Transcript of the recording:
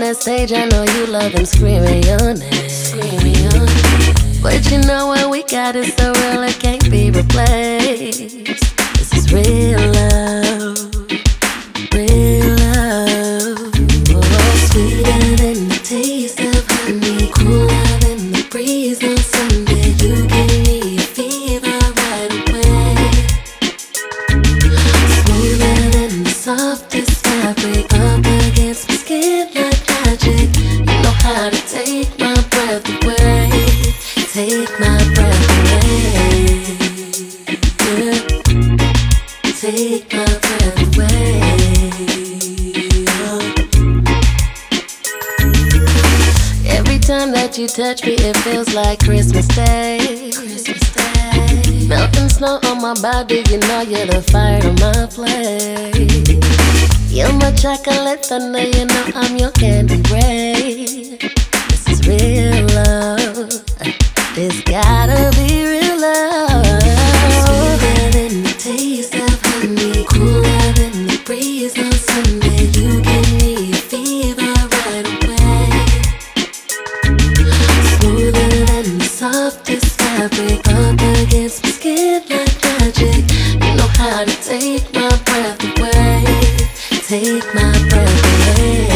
that stage, I know you love them screaming your name. But you know what we got is so real it can't be replaced. This is real love, real love. Oh, sweeter than the taste of honey, cooler than the breeze on Sunday. You give me a fever right away. Smoother than the softest fabric, up against my skin like magic. You know how to take my breath away, take my breath away. Yeah. Take my breath away. Every time that you touch me, it feels like Christmas Day. Melting snow on my body, you know you're the fire on my flame. You're my chocolate thunder, you know I'm your candy rain. This is real love. This gotta be real love. Sweeter than the taste of honey, cooler than the breeze on Sunday. You give me a fever right away. Smoother than the softest fabric, up against my skin like magic. You know how to take my breath away, take my breath away.